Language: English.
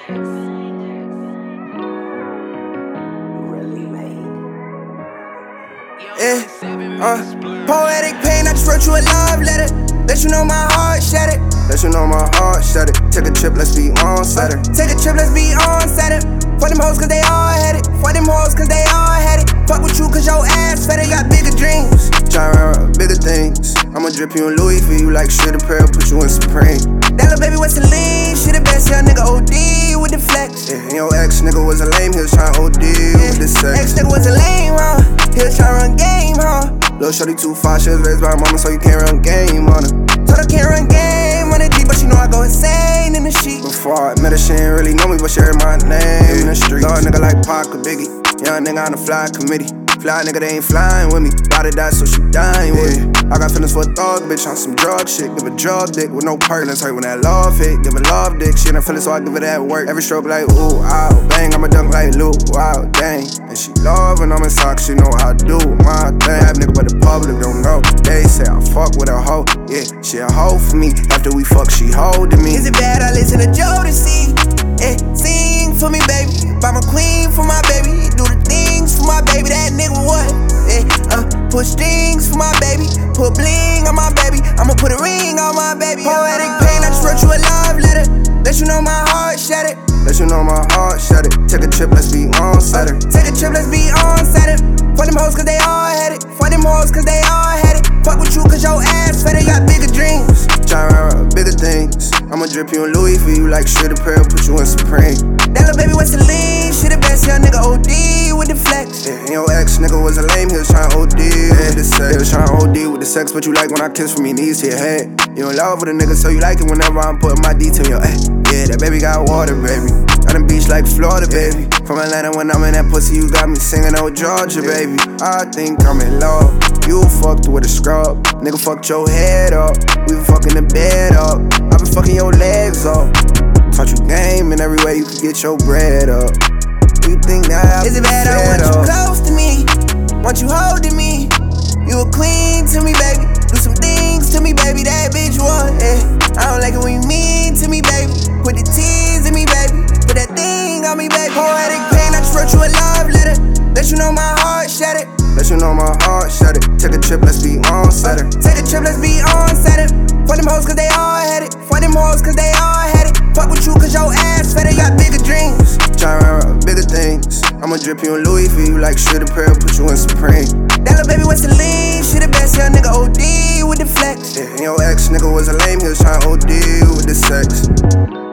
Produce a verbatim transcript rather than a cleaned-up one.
Yeah, uh, poetic pain, I just wrote you a love letter. Let you know my heart shattered. Let you know my heart shattered. Take a trip, let's be on Saturn. Take a trip, let's be on Saturn. Fuck them hoes cause they all had it. Fuck them hoes cause they all had it. Fuck with you cause your ass fed, got bigger dreams. Try around bigger things. I'ma drip you in Louis for you like shit apparel, put you in Supreme. That little baby was the lean, she the best, young nigga O D with the flex. Yeah, and your ex nigga was a lame, he was tryna O D yeah. with the sex. Ex nigga was a lame, huh? He was tryna run game, huh? Lil' shorty too far, she was raised by her mama, so you can't run game on her. Told her can't run game on the G, but she know I go insane in the sheet. Before I met her, she ain't really know me, but she heard my name in the street. Lord nigga like Pac or Biggie, young nigga on the fly committee. Fly nigga, they ain't flying with me. Ride or die, so she dying with me. I got feelings for a thug, bitch, on some drug shit. Give a drug dick with no perk. Let's hurt when that love hit. Give a love dick, she ain't feeling, so I give it that work. Every stroke like, ooh, ow, bang. I'ma dunk like Lou, wow, dang. And she love when I'm in socks, she know how I do my thing. Rap nigga, but the public don't know. They say I fuck with a hoe. Yeah, she a hoe for me. After we fuck, she holding me. Is it bad I listen to Jodeci? Yeah, sing for me, baby. Buy my queen for my baby. Do the things for my baby. That nigga what? Yeah, uh, push things for my baby. Put bling on my baby. I'ma put a ring on my baby. Poetic pain, I just wrote you a love letter. Let you know my heart shattered. Let you know my heart shattered. Take a trip, let's be on Saturn. Take a trip, let's be on Saturn. Fuck them hoes cause they all had it. Fuck them hoes cause they all had it. Fuck with you cause your ass fed, got bigger dreams. Try around bigger things. I'ma drip you in Louis for you like shit apparel, put you in Supreme. That little baby was the lean, she the best, young nigga O D with the flex. Yeah, and your ex nigga was a lame, he was tryna O D yeah. with the sex. He was tryna O D with the sex, but you like when I kiss from your knees to your head. You in love with a nigga, so you like it whenever I'm putting my D to your head. Yeah, that baby got water, baby. On the beach like Florida, baby. From Atlanta when I'm in that pussy, you got me singing old Georgia, baby. I think I'm in love. You fucked with a scrub. Nigga fucked your head up. We been fucking the bed up. I been fucking your legs up. Taught you game in every way you could get your bread up. You think that I Is it bad I want up? You close to me, want you holding me. You a queen to me, baby. Do some things to me, baby. That bitch what? Yeah. I don't like it when you mean to me, baby. Put the tears in me, baby. Put that thing on me, baby. Poetic pain, I just wrote you a love letter. Let you know my heart shattered. Let you know my heart shattered. Take a trip, let's be on Saturn. Take a trip, let's be on Saturn. Fuck them hoes cause they all had it. Fuck them hoes cause they all had it. Fuck with you cause your ass fed, got bigger dreams. Try around bigger things. I'ma drip you in Louis for you like shit apparel, put you in Supreme. That little baby was the lean, she the best, young nigga O D with the flex. Yeah, and your ex nigga was a lame, he was tryna O D with the sex.